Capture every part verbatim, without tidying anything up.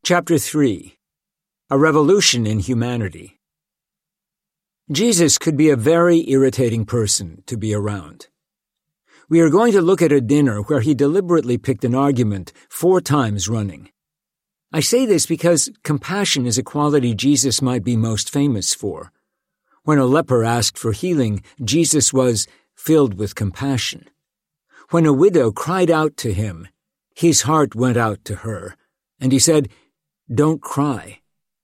Chapter three. A Revolution in Humanity. Jesus could be a very irritating person to be around. We are going to look at a dinner where he deliberately picked an argument four times running. I say this because compassion is a quality Jesus might be most famous for. When a leper asked for healing, Jesus was filled with compassion. When a widow cried out to him, his heart went out to her, and he said, "Don't cry."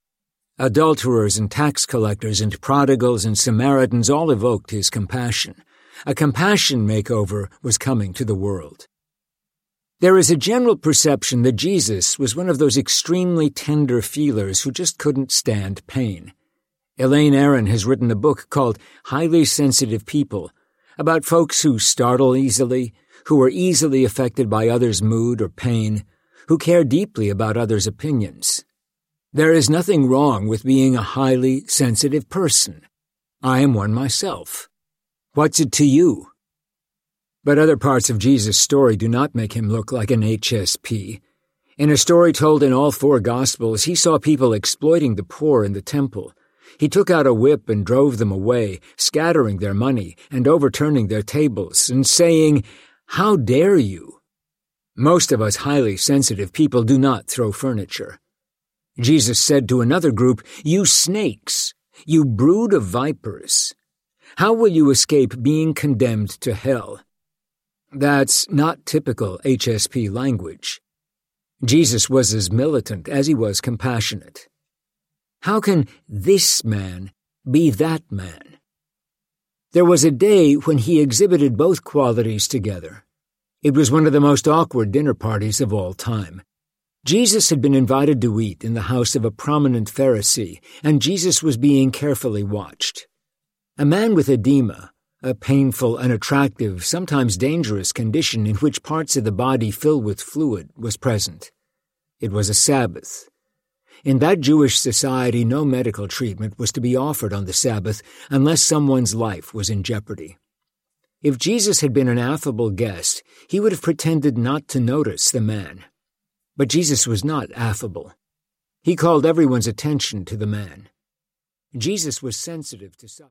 Adulterers and tax collectors and prodigals and Samaritans all evoked his compassion. A compassion makeover was coming to the world. There is a general perception that Jesus was one of those extremely tender feelers who just couldn't stand pain. Elaine Aron has written a book called Highly Sensitive People, about folks who startle easily, who are easily affected by others' mood or pain, who care deeply about others' opinions. There is nothing wrong with being a highly sensitive person. I am one myself. What's it to you? But other parts of Jesus' story do not make him look like an H S P. In a story told in all four Gospels, he saw people exploiting the poor in the temple. He took out a whip and drove them away, scattering their money and overturning their tables, and saying, "How dare you?" Most of us highly sensitive people do not throw furniture. Jesus said to another group, "You snakes, you brood of vipers, how will you escape being condemned to hell?" That's not typical H S P language. Jesus was as militant as he was compassionate. How can this man be that man? There was a day when he exhibited both qualities together. It was one of the most awkward dinner parties of all time. Jesus had been invited to eat in the house of a prominent Pharisee, and Jesus was being carefully watched. A man with edema, a painful, unattractive, sometimes dangerous condition in which parts of the body fill with fluid, was present. It was a Sabbath. In that Jewish society, no medical treatment was to be offered on the Sabbath unless someone's life was in jeopardy. If Jesus had been an affable guest, he would have pretended not to notice the man. But Jesus was not affable. He called everyone's attention to the man. Jesus was sensitive to suffering.